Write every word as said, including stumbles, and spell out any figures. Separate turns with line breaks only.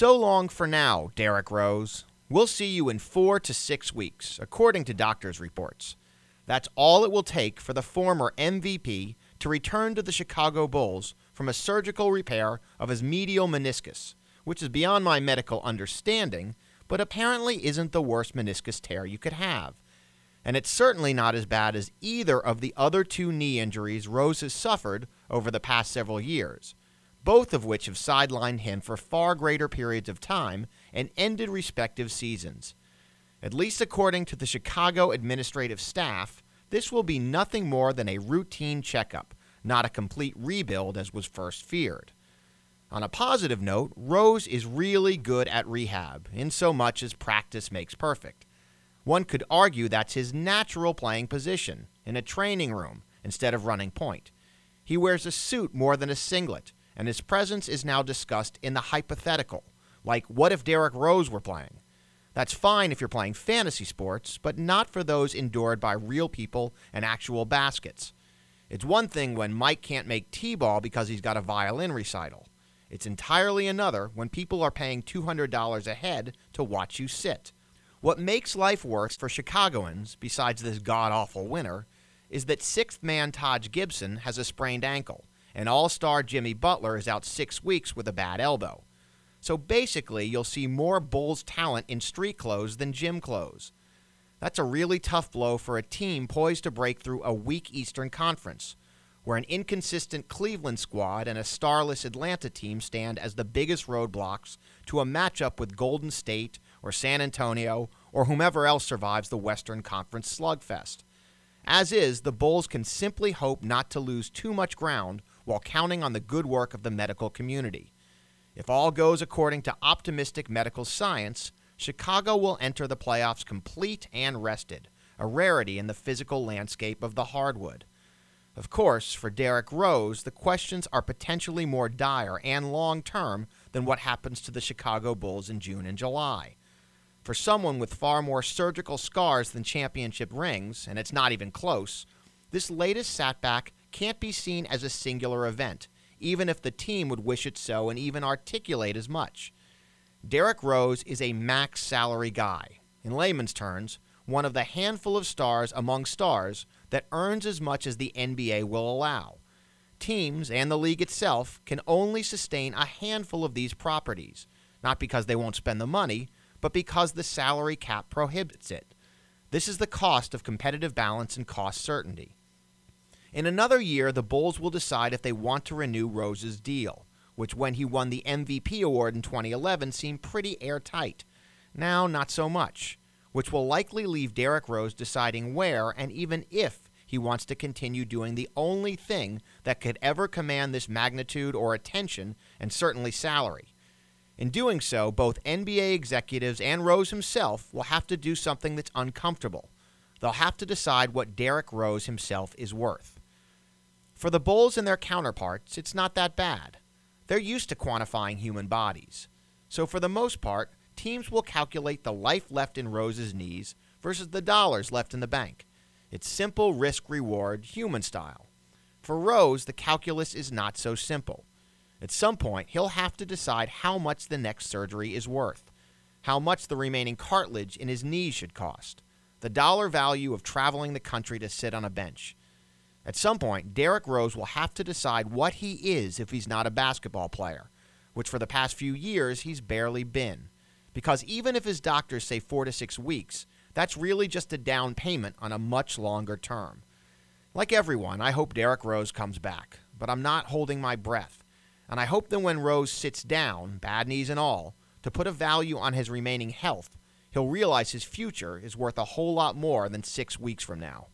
So long for now, Derrick Rose. We'll see you in four to six weeks, according to doctors' reports. That's all it will take for the former M V P to return to the Chicago Bulls from a surgical repair of his medial meniscus, which is beyond my medical understanding, but apparently isn't the worst meniscus tear you could have. And it's certainly not as bad as either of the other two knee injuries Rose has suffered over the past several years, both of which have sidelined him for far greater periods of time and ended respective seasons. At least according to the Chicago administrative staff, this will be nothing more than a routine checkup, not a complete rebuild as was first feared. On a positive note, Rose is really good at rehab, in so much as practice makes perfect. One could argue that's his natural playing position, in a training room, instead of running point. He wears a suit more than a singlet, and his presence is now discussed in the hypothetical, like what if Derrick Rose were playing? That's fine if you're playing fantasy sports, but not for those endured by real people and actual baskets. It's one thing when Mike can't make t-ball because he's got a violin recital. It's entirely another when people are paying two hundred dollars a head to watch you sit. What makes life worse for Chicagoans, besides this god-awful winter, is that sixth man Taj Gibson has a sprained ankle, and all-star Jimmy Butler is out six weeks with a bad elbow. So basically, you'll see more Bulls talent in street clothes than gym clothes. That's a really tough blow for a team poised to break through a weak Eastern Conference, where an inconsistent Cleveland squad and a starless Atlanta team stand as the biggest roadblocks to a matchup with Golden State or San Antonio or whomever else survives the Western Conference slugfest. As is, the Bulls can simply hope not to lose too much ground while counting on the good work of the medical community. If all goes according to optimistic medical science, Chicago will enter the playoffs complete and rested, a rarity in the physical landscape of the hardwood. Of course, for Derrick Rose, the questions are potentially more dire and long-term than what happens to the Chicago Bulls in June and July. For someone with far more surgical scars than championship rings, and it's not even close, this latest setback can't be seen as a singular event, even if the team would wish it so and even articulate as much. Derrick Rose is a max salary guy. In layman's terms, one of the handful of stars among stars that earns as much as the N B A will allow. Teams and the league itself can only sustain a handful of these properties, not because they won't spend the money, but because the salary cap prohibits it. This is the cost of competitive balance and cost certainty. In another year, the Bulls will decide if they want to renew Rose's deal, which when he won the M V P award in twenty eleven seemed pretty airtight. Now, not so much, which will likely leave Derrick Rose deciding where and even if he wants to continue doing the only thing that could ever command this magnitude or attention, and certainly salary. In doing so, both N B A executives and Rose himself will have to do something that's uncomfortable. They'll have to decide what Derrick Rose himself is worth. For the Bulls and their counterparts, it's not that bad. They're used to quantifying human bodies. So for the most part, teams will calculate the life left in Rose's knees versus the dollars left in the bank. It's simple risk-reward, human style. For Rose, the calculus is not so simple. At some point, he'll have to decide how much the next surgery is worth, how much the remaining cartilage in his knees should cost, the dollar value of traveling the country to sit on a bench. At some point, Derrick Rose will have to decide what he is if he's not a basketball player, which for the past few years he's barely been. Because even if his doctors say four to six weeks, that's really just a down payment on a much longer term. Like everyone, I hope Derrick Rose comes back, but I'm not holding my breath. And I hope that when Rose sits down, bad knees and all, to put a value on his remaining health, he'll realize his future is worth a whole lot more than six weeks from now.